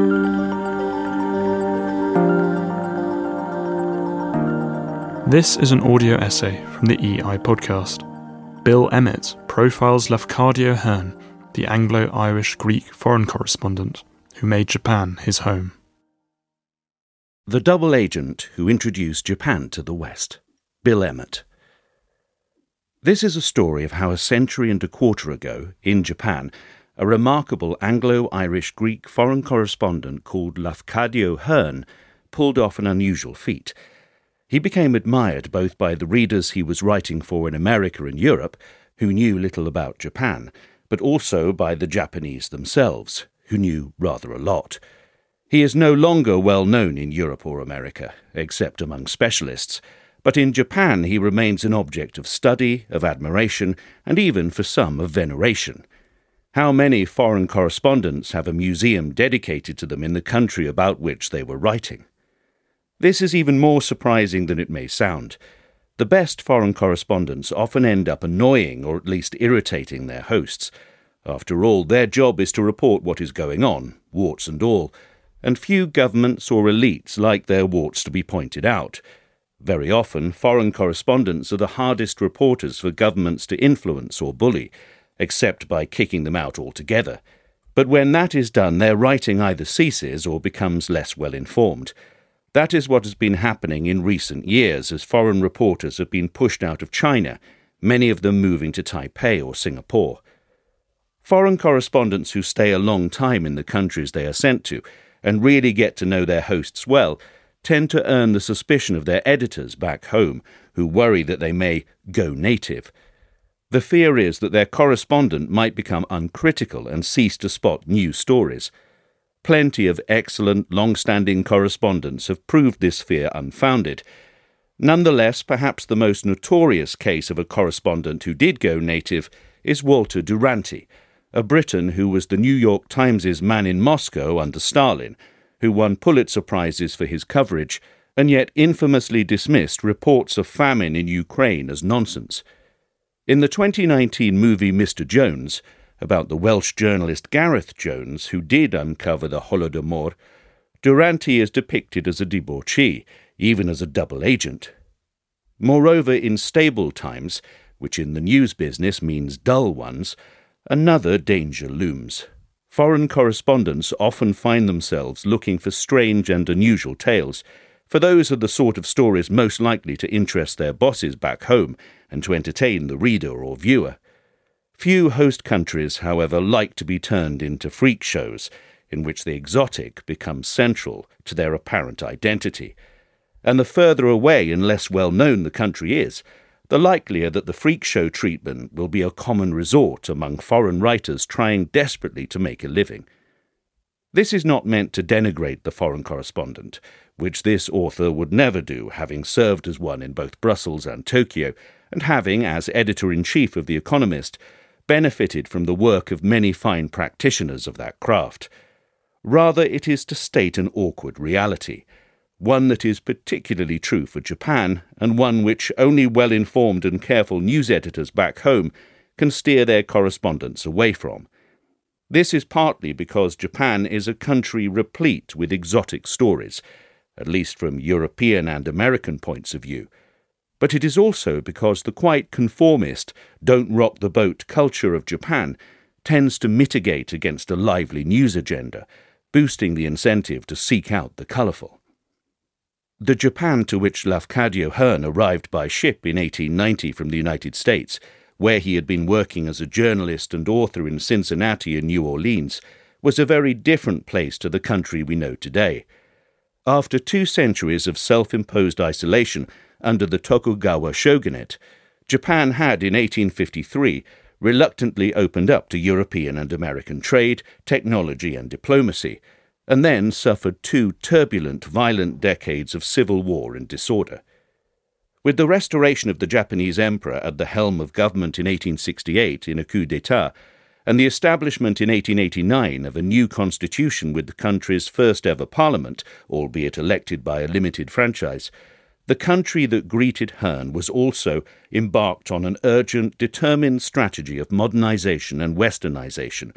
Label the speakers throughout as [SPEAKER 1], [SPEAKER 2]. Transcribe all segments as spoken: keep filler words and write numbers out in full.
[SPEAKER 1] This is an audio essay from the E I podcast. Bill Emmett profiles Lafcadio Hearn, the Anglo-Irish Greek foreign correspondent who made Japan his home.
[SPEAKER 2] The double agent who introduced Japan to the West. Bill Emmett. This is a story of how a century and a quarter ago, in Japan, a remarkable Anglo-Irish Greek foreign correspondent called Lafcadio Hearn pulled off an unusual feat. He became admired both by the readers he was writing for in America and Europe, who knew little about Japan, but also by the Japanese themselves, who knew rather a lot. He is no longer well known in Europe or America, except among specialists, but in Japan he remains an object of study, of admiration, and even for some of veneration. How many foreign correspondents have a museum dedicated to them in the country about which they were writing? This is even more surprising than it may sound. The best foreign correspondents often end up annoying or at least irritating their hosts. After all, their job is to report what is going on, warts and all, and few governments or elites like their warts to be pointed out. Very often, foreign correspondents are the hardest reporters for governments to influence or bully, except by kicking them out altogether. But when that is done, their writing either ceases or becomes less well informed. That is what has been happening in recent years as foreign reporters have been pushed out of China, many of them moving to Taipei or Singapore. Foreign correspondents who stay a long time in the countries they are sent to and really get to know their hosts well tend to earn the suspicion of their editors back home, who worry that they may go native. The fear is that their correspondent might become uncritical and cease to spot new stories. Plenty of excellent, long-standing correspondents have proved this fear unfounded. Nonetheless, perhaps the most notorious case of a correspondent who did go native is Walter Duranty, a Briton who was the New York Times' man in Moscow under Stalin, who won Pulitzer Prizes for his coverage, and yet infamously dismissed reports of famine in Ukraine as nonsense. In the twenty nineteen movie Mister Jones, about the Welsh journalist Gareth Jones, who did uncover the Holodomor, Duranty is depicted as a debauchee, even as a double agent. Moreover, in stable times, which in the news business means dull ones, another danger looms. Foreign correspondents often find themselves looking for strange and unusual tales, for those are the sort of stories most likely to interest their bosses back home and to entertain the reader or viewer. Few host countries, however, like to be turned into freak shows, in which the exotic becomes central to their apparent identity. And the further away and less well-known the country is, the likelier that the freak show treatment will be a common resort among foreign writers trying desperately to make a living. This is not meant to denigrate the foreign correspondent, which this author would never do, having served as one in both Brussels and Tokyo, and having, as editor-in-chief of The Economist, benefited from the work of many fine practitioners of that craft. Rather, it is to state an awkward reality, one that is particularly true for Japan, and one which only well-informed and careful news editors back home can steer their correspondents away from. This is partly because Japan is a country replete with exotic stories, at least from European and American points of view. But it is also because the quite conformist, don't-rock-the-boat culture of Japan tends to mitigate against a lively news agenda, boosting the incentive to seek out the colourful. The Japan to which Lafcadio Hearn arrived by ship in eighteen ninety from the United States, where he had been working as a journalist and author in Cincinnati and New Orleans, was a very different place to the country we know today. After two centuries of self-imposed isolation under the Tokugawa shogunate, Japan had in eighteen fifty-three reluctantly opened up to European and American trade, technology and diplomacy, and then suffered two turbulent, violent decades of civil war and disorder. With the restoration of the Japanese emperor at the helm of government in eighteen sixty-eight in a coup d'etat, and the establishment in eighteen eighty-nine of a new constitution with the country's first-ever parliament, albeit elected by a limited franchise, the country that greeted Hearn was also embarked on an urgent, determined strategy of modernization and westernization,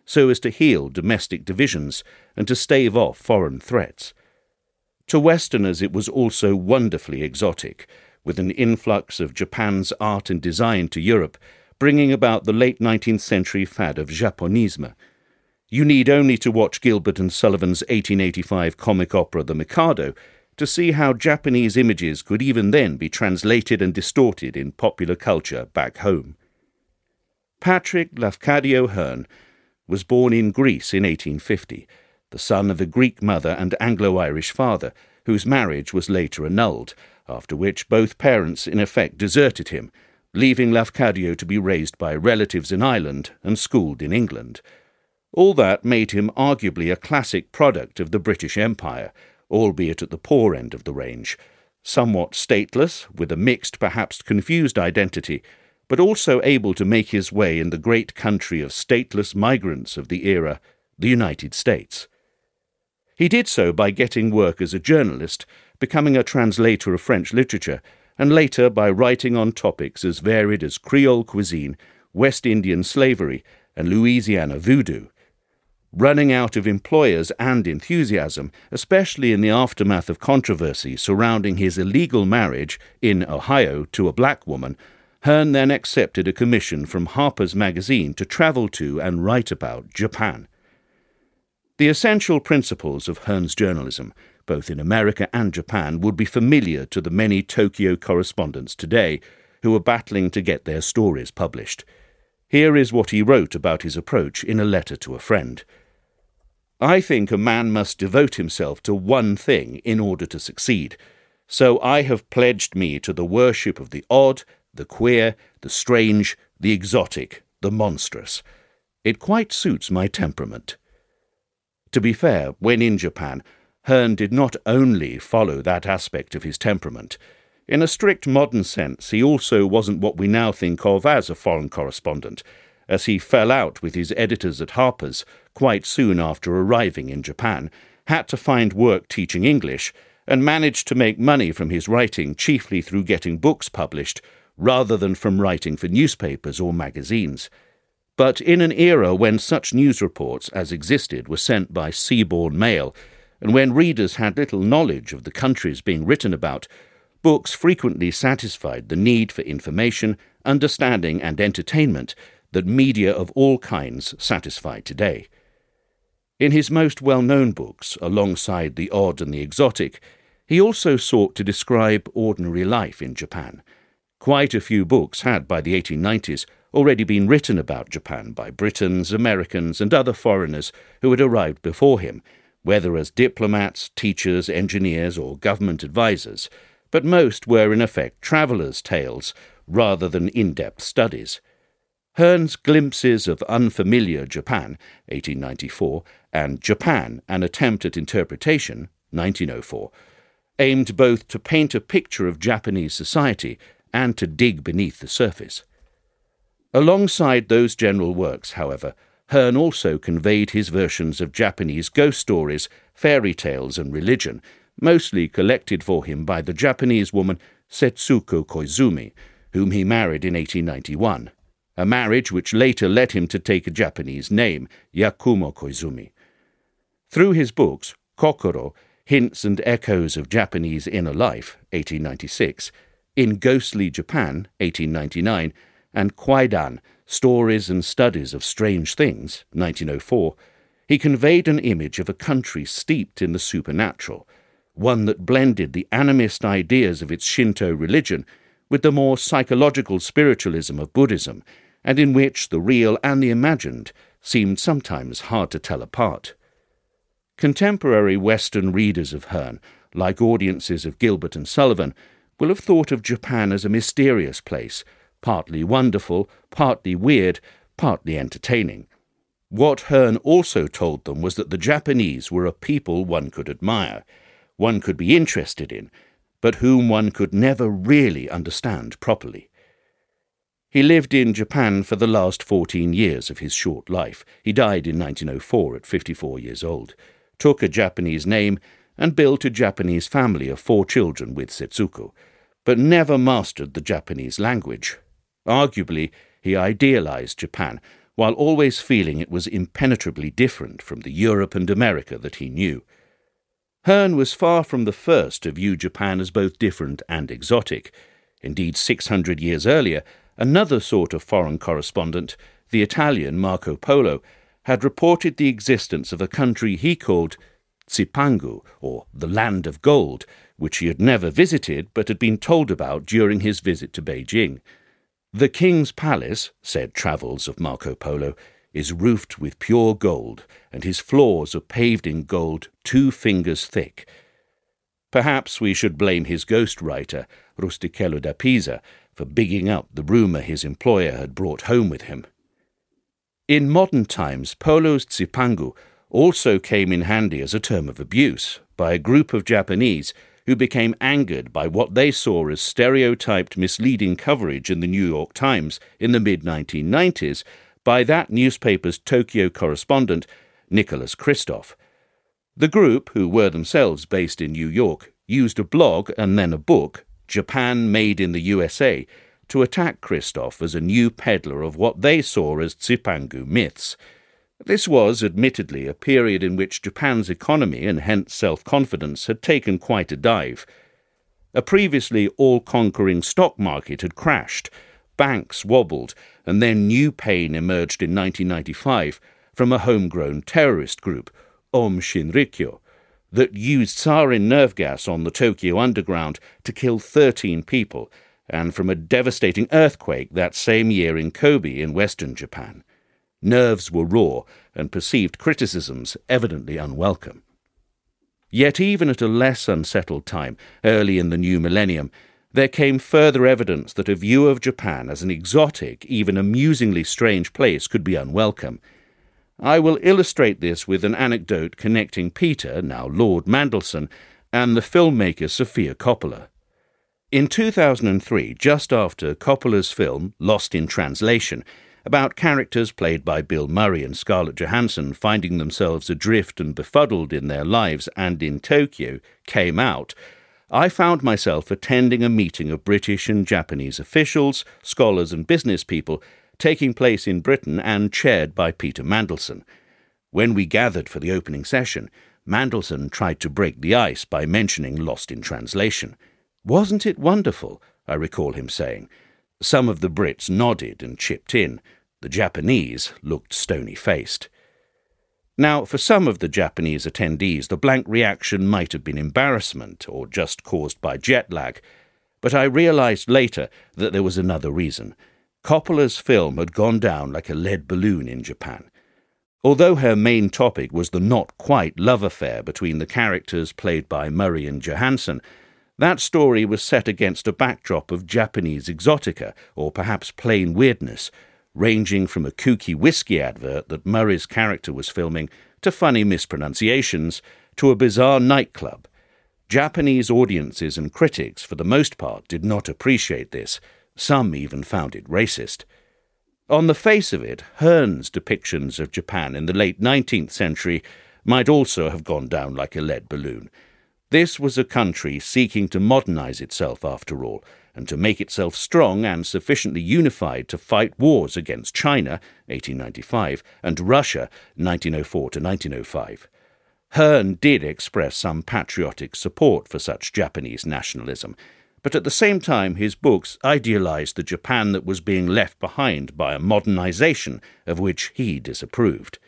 [SPEAKER 2] so as to heal domestic divisions and to stave off foreign threats. To Westerners it was also wonderfully exotic, with an influx of Japan's art and design to Europe, bringing about the late nineteenth century fad of Japonisme. You need only to watch Gilbert and Sullivan's eighteen eighty-five comic opera The Mikado to see how Japanese images could even then be translated and distorted in popular culture back home. Patrick Lafcadio Hearn was born in Greece in eighteen fifty, the son of a Greek mother and Anglo-Irish father, whose marriage was later annulled, after which both parents in effect deserted him, leaving Lafcadio to be raised by relatives in Ireland and schooled in England. All that made him arguably a classic product of the British Empire, albeit at the poor end of the range, somewhat stateless, with a mixed, perhaps confused identity, but also able to make his way in the great country of stateless migrants of the era, the United States. He did so by getting work as a journalist, becoming a translator of French literature, and later by writing on topics as varied as Creole cuisine, West Indian slavery, and Louisiana voodoo. Running out of employers and enthusiasm, especially in the aftermath of controversy surrounding his illegal marriage in Ohio to a black woman, Hearn then accepted a commission from Harper's Magazine to travel to and write about Japan. The essential principles of Hearn's journalism, both in America and Japan, would be familiar to the many Tokyo correspondents today who are battling to get their stories published. Here is what he wrote about his approach in a letter to a friend. I think a man must devote himself to one thing in order to succeed, so I have pledged me to the worship of the odd, the queer, the strange, the exotic, the monstrous. It quite suits my temperament. To be fair, when in Japan, Hearn did not only follow that aspect of his temperament. In a strict modern sense, he also wasn't what we now think of as a foreign correspondent, as he fell out with his editors at Harper's quite soon after arriving in Japan, had to find work teaching English, and managed to make money from his writing chiefly through getting books published, rather than from writing for newspapers or magazines. But in an era when such news reports as existed were sent by seaborne mail, and when readers had little knowledge of the countries being written about, books frequently satisfied the need for information, understanding, and entertainment that media of all kinds satisfy today. In his most well-known books, alongside the odd and the exotic, he also sought to describe ordinary life in Japan. Quite a few books had, by the eighteen nineties, already been written about Japan by Britons, Americans, and other foreigners who had arrived before him, whether as diplomats, teachers, engineers, or government advisers, but most were in effect travellers' tales rather than in-depth studies. Hearn's Glimpses of Unfamiliar Japan, eighteen ninety-four, and Japan, An Attempt at Interpretation, nineteen oh four, aimed both to paint a picture of Japanese society and to dig beneath the surface. Alongside those general works, however, Hearn also conveyed his versions of Japanese ghost stories, fairy tales, and religion, mostly collected for him by the Japanese woman Setsuko Koizumi, whom he married in eighteen ninety-one, a marriage which later led him to take a Japanese name, Yakumo Koizumi. Through his books, Kokoro, Hints and Echoes of Japanese Inner Life, eighteen ninety-six, In Ghostly Japan, eighteen ninety-nine, and Kwaidan, Stories and Studies of Strange Things, nineteen oh four, he conveyed an image of a country steeped in the supernatural, one that blended the animist ideas of its Shinto religion with the more psychological spiritualism of Buddhism, and in which the real and the imagined seemed sometimes hard to tell apart. Contemporary Western readers of Hearn, like audiences of Gilbert and Sullivan, will have thought of Japan as a mysterious place, partly wonderful, partly weird, partly entertaining. What Hearn also told them was that the Japanese were a people one could admire, one could be interested in, but whom one could never really understand properly. He lived in Japan for the last fourteen years of his short life. He died in nineteen oh four at fifty-four years old, took a Japanese name, and built a Japanese family of four children with Setsuko, but never mastered the Japanese language. Arguably, he idealized Japan, while always feeling it was impenetrably different from the Europe and America that he knew. Hearn was far from the first to view Japan as both different and exotic. Indeed, six hundred years earlier, another sort of foreign correspondent, the Italian Marco Polo, had reported the existence of a country he called Cipangu, or the Land of Gold, which he had never visited but had been told about during his visit to Beijing. The king's palace, said Travels of Marco Polo, is roofed with pure gold, and his floors are paved in gold two fingers thick. Perhaps we should blame his ghostwriter, Rustichello da Pisa, for bigging up the rumour his employer had brought home with him. In modern times, Polo's Cipangu also came in handy as a term of abuse by a group of Japanese who became angered by what they saw as stereotyped misleading coverage in the New York Times in the mid nineteen nineties by that newspaper's Tokyo correspondent, Nicholas Kristof. The group, who were themselves based in New York, used a blog and then a book, Japan Made in the U S A, to attack Kristof as a new peddler of what they saw as Cipangu myths. This was, admittedly, a period in which Japan's economy and hence self-confidence had taken quite a dive. A previously all-conquering stock market had crashed, banks wobbled, and then new pain emerged in nineteen ninety-five from a homegrown terrorist group, Aum Shinrikyo, that used sarin nerve gas on the Tokyo underground to kill thirteen people, and from a devastating earthquake that same year in Kobe in western Japan. Nerves were raw, and perceived criticisms evidently unwelcome. Yet even at a less unsettled time, early in the new millennium, there came further evidence that a view of Japan as an exotic, even amusingly strange place could be unwelcome. I will illustrate this with an anecdote connecting Peter, now Lord Mandelson, and the filmmaker Sofia Coppola. In two thousand three, just after Coppola's film Lost in Translation, about characters played by Bill Murray and Scarlett Johansson finding themselves adrift and befuddled in their lives and in Tokyo, came out, I found myself attending a meeting of British and Japanese officials, scholars and business people taking place in Britain and chaired by Peter Mandelson. When we gathered for the opening session, Mandelson tried to break the ice by mentioning Lost in Translation. "Wasn't it wonderful?" I recall him saying. Some of the Brits nodded and chipped in. The Japanese looked stony-faced. Now, for some of the Japanese attendees, the blank reaction might have been embarrassment or just caused by jet lag, but I realized later that there was another reason. Coppola's film had gone down like a lead balloon in Japan. Although her main topic was the not-quite love affair between the characters played by Murray and Johansson, that story was set against a backdrop of Japanese exotica, or perhaps plain weirdness, ranging from a kooky whiskey advert that Murray's character was filming to funny mispronunciations to a bizarre nightclub. Japanese audiences and critics, for the most part, did not appreciate this. Some even found it racist. On the face of it, Hearn's depictions of Japan in the late nineteenth century might also have gone down like a lead balloon. This was a country seeking to modernize itself, after all, and to make itself strong and sufficiently unified to fight wars against China, eighteen ninety-five, and Russia, nineteen oh four to nineteen oh five. Hearn did express some patriotic support for such Japanese nationalism, but at the same time his books idealized the Japan that was being left behind by a modernization of which he disapproved.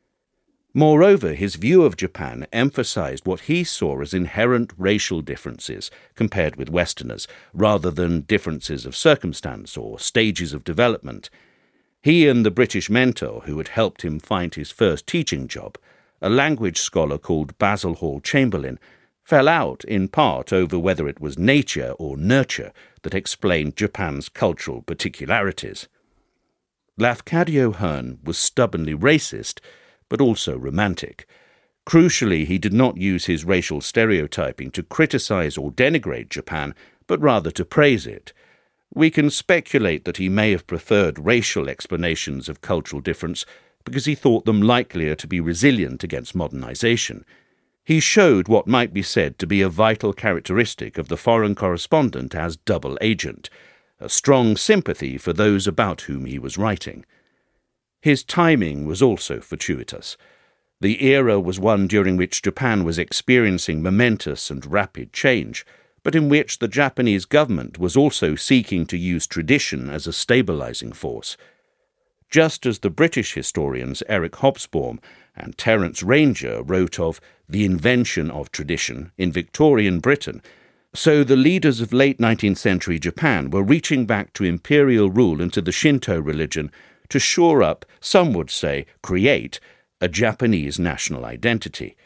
[SPEAKER 2] Moreover, his view of Japan emphasized what he saw as inherent racial differences compared with Westerners, rather than differences of circumstance or stages of development. He and the British mentor who had helped him find his first teaching job, a language scholar called Basil Hall Chamberlain, fell out in part over whether it was nature or nurture that explained Japan's cultural particularities. Lafcadio Hearn was stubbornly racist, but also romantic. Crucially, he did not use his racial stereotyping to criticize or denigrate Japan, but rather to praise it. We can speculate that he may have preferred racial explanations of cultural difference because he thought them likelier to be resilient against modernization. He showed what might be said to be a vital characteristic of the foreign correspondent as double agent, a strong sympathy for those about whom he was writing. His timing was also fortuitous. The era was one during which Japan was experiencing momentous and rapid change, but in which the Japanese government was also seeking to use tradition as a stabilizing force. Just as the British historians Eric Hobsbawm and Terence Ranger wrote of the invention of tradition in Victorian Britain, so the leaders of late nineteenth century Japan were reaching back to imperial rule and to the Shinto religion to shore up, some would say, create, a Japanese national identity.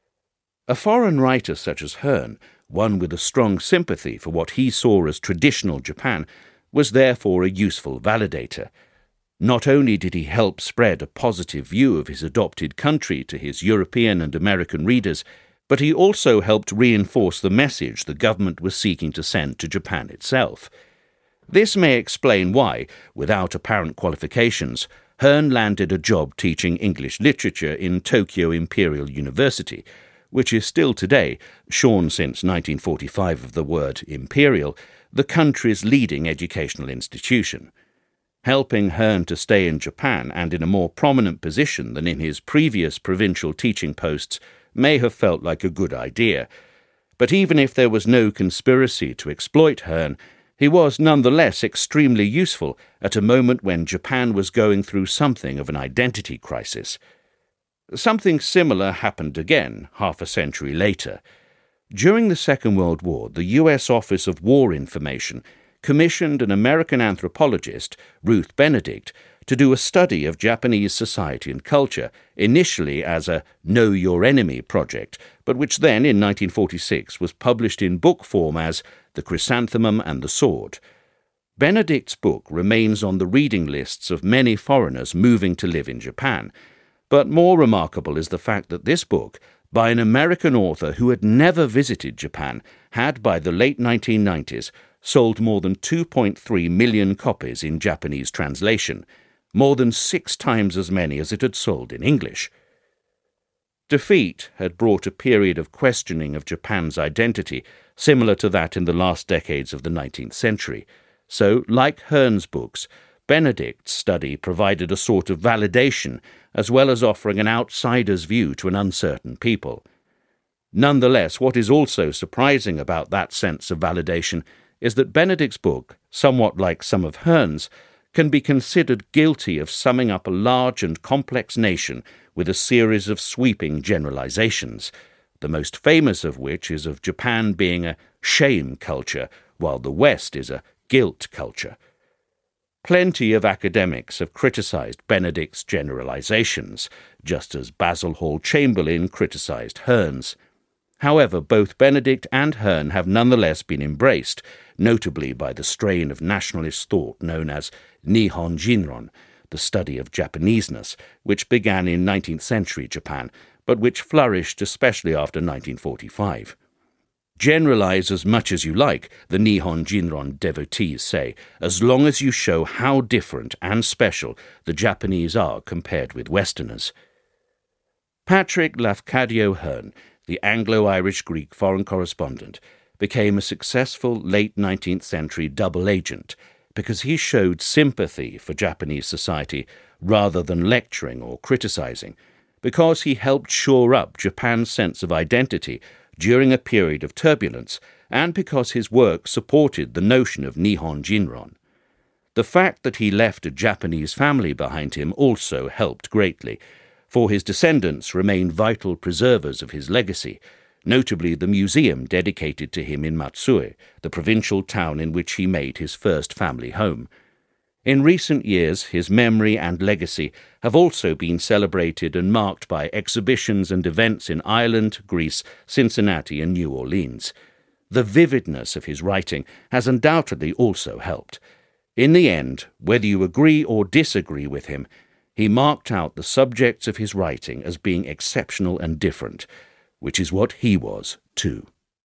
[SPEAKER 2] A foreign writer such as Hearn, one with a strong sympathy for what he saw as traditional Japan, was therefore a useful validator. Not only did he help spread a positive view of his adopted country to his European and American readers, but he also helped reinforce the message the government was seeking to send to Japan itself. This may explain why, without apparent qualifications, Hearn landed a job teaching English literature in Tokyo Imperial University, which is still today, shorn since nineteen forty-five of the word imperial, the country's leading educational institution. Helping Hearn to stay in Japan and in a more prominent position than in his previous provincial teaching posts may have felt like a good idea. But even if there was no conspiracy to exploit Hearn, he was nonetheless extremely useful at a moment when Japan was going through something of an identity crisis. Something similar happened again half a century later. During the Second World War, the U S Office of War Information commissioned an American anthropologist, Ruth Benedict, to do a study of Japanese society and culture, initially as a Know Your Enemy project, but which then, in nineteen forty-six, was published in book form as The Chrysanthemum and the Sword. Benedict's book remains on the reading lists of many foreigners moving to live in Japan, but more remarkable is the fact that this book, by an American author who had never visited Japan, had by the late nineteen nineties sold more than two point three million copies in Japanese translation, more than six times as many as it had sold in English. Defeat had brought a period of questioning of Japan's identity, similar to that in the last decades of the nineteenth century. So, like Hearn's books, Benedict's study provided a sort of validation, as well as offering an outsider's view to an uncertain people. Nonetheless, what is also surprising about that sense of validation is that Benedict's book, somewhat like some of Hearn's, can be considered guilty of summing up a large and complex nation with a series of sweeping generalizations, the most famous of which is of Japan being a shame culture, while the West is a guilt culture. Plenty of academics have criticized Benedict's generalizations, just as Basil Hall Chamberlain criticized Hearn's. However, both Benedict and Hearn have nonetheless been embraced, notably by the strain of nationalist thought known as Nihon Jinron, the study of Japaneseness, which began in nineteenth century Japan, but which flourished especially after nineteen forty-five. Generalize as much as you like, the Nihon Jinron devotees say, as long as you show how different and special the Japanese are compared with Westerners. Patrick Lafcadio Hearn, the Anglo-Irish Greek foreign correspondent, became a successful late nineteenth century double agent because he showed sympathy for Japanese society rather than lecturing or criticizing, because he helped shore up Japan's sense of identity during a period of turbulence, and because his work supported the notion of Nihon Jinron. The fact that he left a Japanese family behind him also helped greatly, for his descendants remain vital preservers of his legacy, notably the museum dedicated to him in Matsue, the provincial town in which he made his first family home. In recent years, his memory and legacy have also been celebrated and marked by exhibitions and events in Ireland, Greece, Cincinnati, and New Orleans. The vividness of his writing has undoubtedly also helped. In the end, whether you agree or disagree with him, he marked out the subjects of his writing as being exceptional and different, which is what he was too.